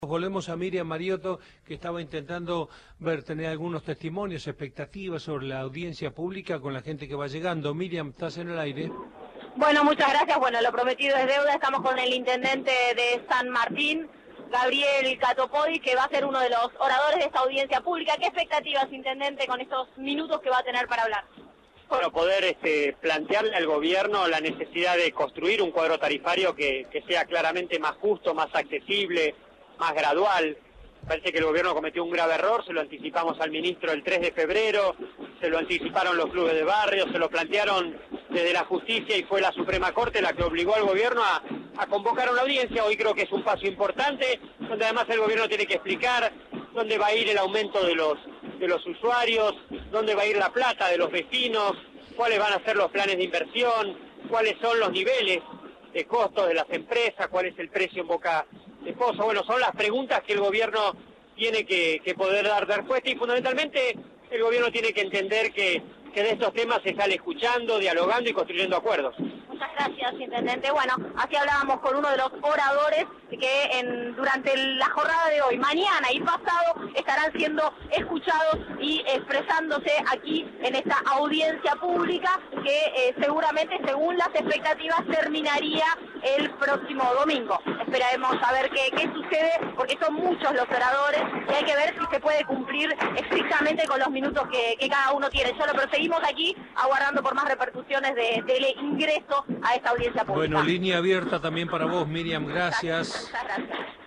Volvemos a Miriam Mariotto, que estaba intentando tener algunos testimonios, expectativas sobre la audiencia pública con la gente que va llegando. Miriam, ¿estás en el aire? Bueno, muchas gracias. Bueno, lo prometido es deuda. Estamos con el intendente de San Martín, Gabriel Catopodis, que va a ser uno de los oradores de esta audiencia pública. ¿Qué expectativas, intendente, con estos minutos que va a tener para hablar? Bueno, poder plantearle al gobierno la necesidad de construir un cuadro tarifario que sea claramente más justo, más accesible, más gradual. Parece que el gobierno cometió un grave error, se lo anticipamos al ministro el 3 de febrero, se lo anticiparon los clubes de barrio, se lo plantearon desde la justicia y fue la Suprema Corte la que obligó al gobierno a convocar una audiencia. Hoy creo que es un paso importante, donde además el gobierno tiene que explicar dónde va a ir el aumento de los usuarios, dónde va a ir la plata de los vecinos, cuáles van a ser los planes de inversión, cuáles son los niveles de costos de las empresas, cuál es el precio en boca de pozo. Bueno, son las preguntas que el gobierno tiene que poder dar respuesta, y fundamentalmente el gobierno tiene que entender que de estos temas se sale escuchando, dialogando y construyendo acuerdos. Muchas gracias, intendente. Bueno, así hablábamos con uno de los oradores que durante la jornada de hoy, mañana y pasado estarán siendo escuchados y expresándose aquí en esta audiencia pública que seguramente, según las expectativas, terminaría el próximo domingo. Esperaremos a ver qué sucede, porque son muchos los oradores y hay que ver si se puede cumplir estrictamente con los minutos que cada uno tiene. Yo lo proseguimos aquí, aguardando por más repercusiones del ingreso a esta audiencia pública. Bueno, línea abierta también para vos, Miriam, gracias. Muchas gracias.